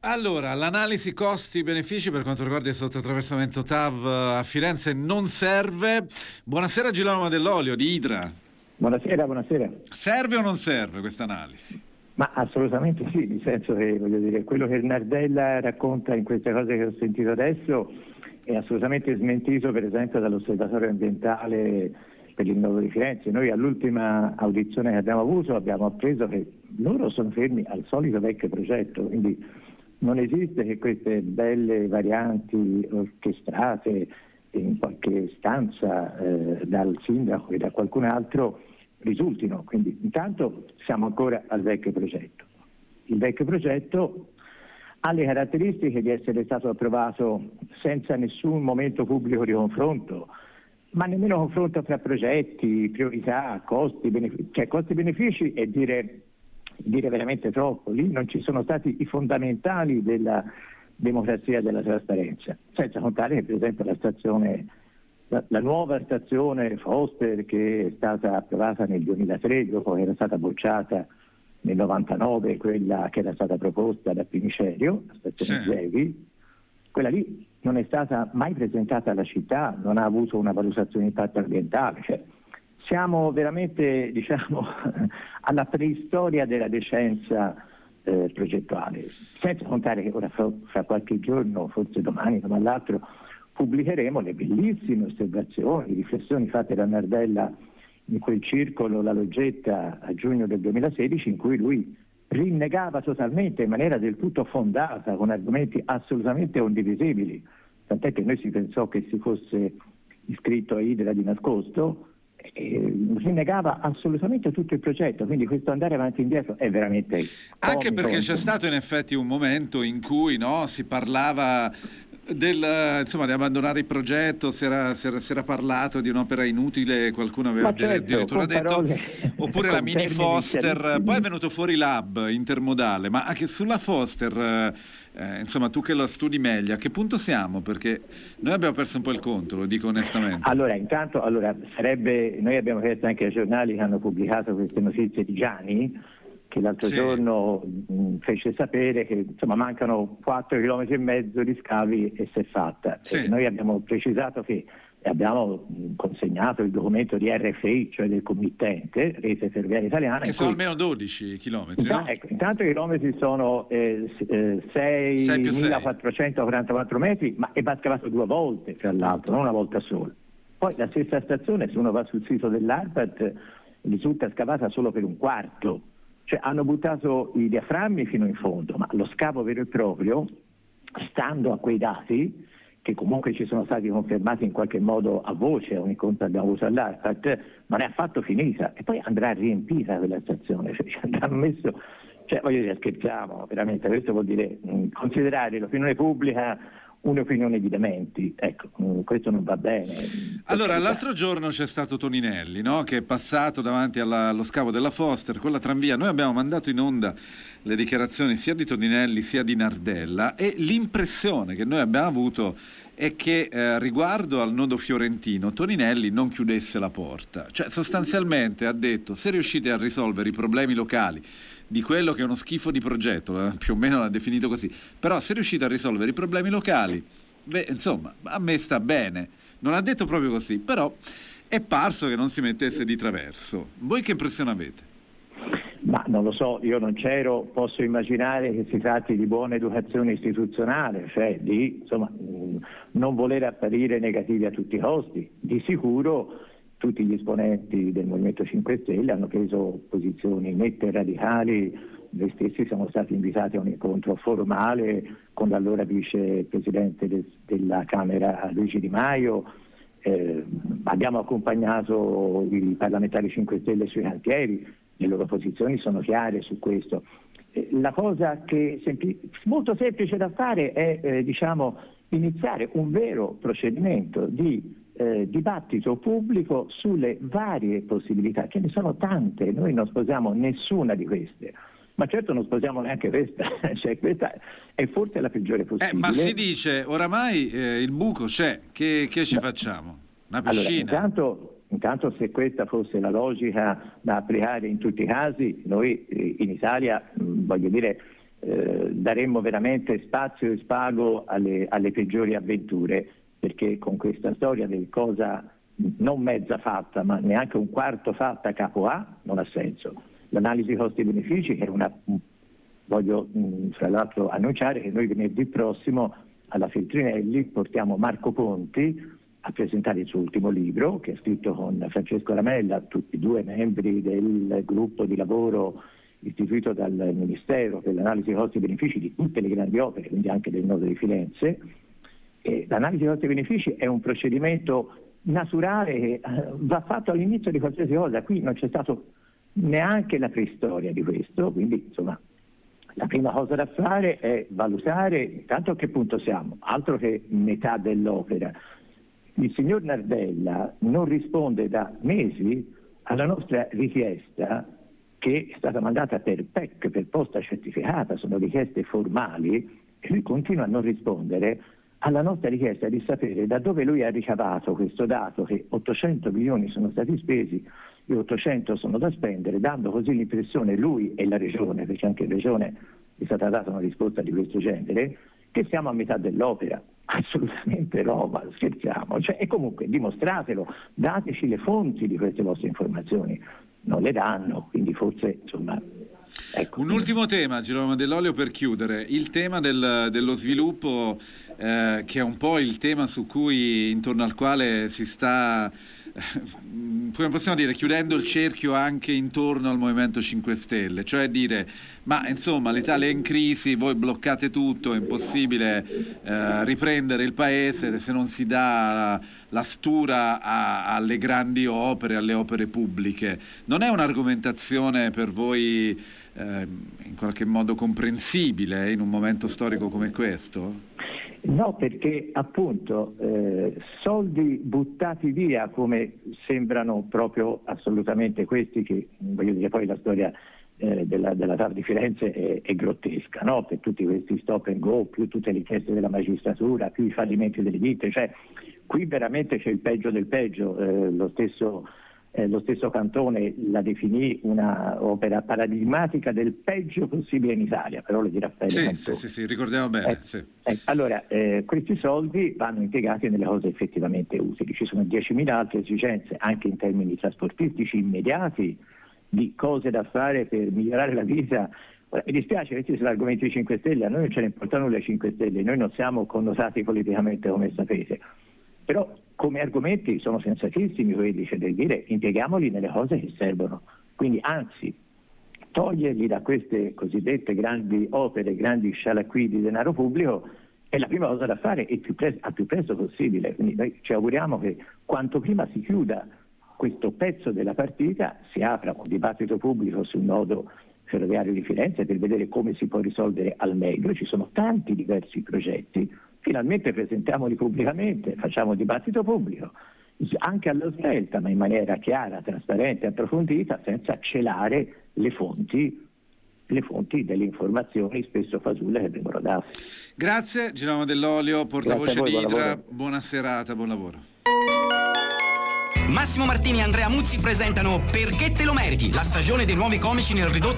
Allora, l'analisi costi-benefici per quanto riguarda il sottoattraversamento TAV a Firenze non serve. Buonasera Girolamo Dell'Olio di Idra. Buonasera. Serve o non serve questa analisi? Ma assolutamente sì, nel senso che, voglio dire, quello che Nardella racconta in queste cose che ho sentito adesso è assolutamente smentito, per esempio, dall'Osservatorio Ambientale per il Nodo di Firenze. Noi all'ultima audizione che abbiamo avuto abbiamo appreso che loro sono fermi al solito vecchio progetto, quindi non esiste che queste belle varianti orchestrate in qualche stanza dal sindaco e da qualcun altro risultino. Quindi intanto siamo ancora al vecchio progetto. Il vecchio progetto ha le caratteristiche di essere stato approvato senza nessun momento pubblico di confronto, ma nemmeno confronto tra progetti, priorità, costi, benefici. Cioè costi-benefici è dire veramente troppo. Lì non ci sono stati i fondamentali della democrazia e della trasparenza, senza contare che per esempio la nuova stazione Foster, che è stata approvata nel 2003 dopo che era stata bocciata nel 99, quella che era stata proposta da Pinicerio, la stazione Zevi, quella lì non è stata mai presentata alla città, non ha avuto una valutazione di impatto ambientale. Cioè, siamo veramente, alla preistoria della decenza progettuale, senza contare che ora fra qualche giorno, forse domani o l'altro, pubblicheremo le bellissime osservazioni, riflessioni fatte da Nardella in quel circolo La Loggetta a giugno del 2016, in cui lui rinnegava totalmente in maniera del tutto fondata, con argomenti assolutamente condivisibili, tant'è che noi si pensò che si fosse iscritto a Idra di nascosto, rinnegava assolutamente tutto il progetto. Quindi questo andare avanti e indietro è veramente anche perché c'è stato in effetti un momento in cui si parlava di abbandonare il progetto, si era parlato di un'opera inutile, qualcuno aveva addirittura detto, oppure la mini Foster, poi è venuto fuori l'hub intermodale, ma anche sulla Foster tu che lo studi meglio, a che punto siamo? Perché noi abbiamo perso un po' il conto, lo dico onestamente. Noi abbiamo chiesto anche ai giornali che hanno pubblicato queste notizie di Gianni, che l'altro giorno fece sapere che mancano 4,5 km di scavi e si è fatta. E noi abbiamo precisato che abbiamo consegnato il documento di RFI, cioè del committente Rete Ferroviaria Italiana, che sono almeno 12 chilometri, no? Ecco, intanto i chilometri sono 6.444 metri, ma va scavato 2 volte, tra l'altro, non una volta sola. Poi la stessa stazione, se uno va sul sito dell'ARPAT, risulta scavata solo per un quarto. Cioè hanno buttato i diaframmi fino in fondo, ma lo scavo vero e proprio, stando a quei dati, che comunque ci sono stati confermati in qualche modo a voce, ogni conto abbiamo avuto all'ARPAT, non è affatto finita, e poi andrà riempita quella stazione, scherziamo, veramente. Questo vuol dire considerare l'opinione pubblica un'opinione di dementi. Ecco, questo non va bene. Allora, l'altro giorno c'è stato Toninelli, no? Che è passato davanti allo scavo della Foster con la tranvia. Noi abbiamo mandato in onda le dichiarazioni sia di Toninelli sia di Nardella, e l'impressione che noi abbiamo avuto è che riguardo al nodo fiorentino Toninelli non chiudesse la porta. Cioè, sostanzialmente ha detto: se riuscite a risolvere i problemi locali di quello che è uno schifo di progetto, più o meno l'ha definito così, però se riuscite a risolvere i problemi locali, a me sta bene. Non ha detto proprio così, però è parso che non si mettesse di traverso. Voi che impressione avete? Ma non lo so, io non c'ero, posso immaginare che si tratti di buona educazione istituzionale, cioè di non voler apparire negativi a tutti i costi. Di sicuro tutti gli esponenti del Movimento 5 Stelle hanno preso posizioni nette e radicali. Noi stessi siamo stati invitati a un incontro formale con l'allora vicepresidente della Camera Luigi Di Maio, abbiamo accompagnato i parlamentari 5 Stelle sui cantieri, le loro posizioni sono chiare su questo. La cosa che molto semplice da fare è iniziare un vero procedimento di dibattito pubblico sulle varie possibilità, che ne sono tante. Noi non sposiamo nessuna di queste, ma certo non sposiamo neanche questa. Cioè, questa è forse la peggiore possibile. Ma si dice oramai il buco c'è, che ci facciamo? Una piscina? Allora, intanto se questa fosse la logica da applicare in tutti i casi, noi in Italia daremmo veramente spazio e spago alle peggiori avventure, perché con questa storia del cosa non mezza fatta, ma neanche un quarto fatta capo A, non ha senso. L'analisi costi-benefici è voglio fra l'altro annunciare che noi venerdì prossimo alla Feltrinelli portiamo Marco Conti a presentare il suo ultimo libro, che è scritto con Francesco Ramella, tutti e due membri del gruppo di lavoro istituito dal Ministero per l'analisi costi-benefici di tutte le grandi opere, quindi anche del nodo di Firenze. E l'analisi costi-benefici è un procedimento naturale che va fatto all'inizio di qualsiasi cosa. Qui non c'è stato neanche la preistoria di questo, quindi insomma la prima cosa da fare è valutare intanto a che punto siamo, altro che metà dell'opera. Il signor Nardella non risponde da mesi alla nostra richiesta, che è stata mandata per PEC, per posta certificata, sono richieste formali, e lui continua a non rispondere alla nostra richiesta di sapere da dove lui ha ricavato questo dato che 800 milioni sono stati spesi e 800 sono da spendere, dando così l'impressione, lui e la Regione, perché anche in Regione è stata data una risposta di questo genere, che siamo a metà dell'opera. Assolutamente no, ma scherziamo. E comunque dimostratelo, dateci le fonti di queste vostre informazioni. Non le danno, quindi forse insomma... Ecco. Un ultimo tema, Girolamo Dell'Olio, per chiudere, il tema dello sviluppo, che è un po' il tema intorno al quale si sta, come possiamo dire, chiudendo il cerchio anche intorno al Movimento 5 Stelle, cioè dire, ma insomma l'Italia è in crisi, voi bloccate tutto, è impossibile riprendere il paese se non si dà la stura alle grandi opere, alle opere pubbliche. Non è un'argomentazione per voi in qualche modo comprensibile in un momento storico come questo? No, perché appunto soldi buttati via, come sembrano proprio assolutamente questi, che voglio dire, poi la storia della TAV di Firenze è grottesca, no? Per tutti questi stop and go, più tutte le richieste della magistratura, più i fallimenti delle ditte, cioè qui veramente c'è il peggio del peggio. Lo stesso Cantone la definì una opera paradigmatica del peggio possibile in Italia, parole di Raffaele Cantone. Sì, ricordiamo bene. Allora, questi soldi vanno impiegati nelle cose effettivamente utili. Ci sono 10.000 altre esigenze, anche in termini trasportistici immediati, di cose da fare per migliorare la vita. Ora, mi dispiace, questi sono argomenti dei 5 Stelle, a noi non ce ne importa nulla ai 5 Stelle, noi non siamo connotati politicamente, come sapete. Però come argomenti sono sensatissimi quelli, cioè del dire impieghiamoli nelle cose che servono. Quindi anzi, toglierli da queste cosiddette grandi opere, grandi scialacqui di denaro pubblico è la prima cosa da fare e al più presto possibile. Quindi noi ci auguriamo che quanto prima si chiuda questo pezzo della partita, si apra un dibattito pubblico sul nodo ferroviario di Firenze per vedere come si può risolvere al meglio. Ci sono tanti diversi progetti, finalmente presentiamoli pubblicamente, facciamo un dibattito pubblico, anche alla svelta, ma in maniera chiara, trasparente, approfondita, senza celare le fonti delle informazioni spesso fasulle che vengono date. Grazie Girolamo Dell'Olio, portavoce di Idra, buona serata, buon lavoro. Massimo Martini e Andrea Muzzi presentano Perché te lo meriti, la stagione dei nuovi comici nel ridotto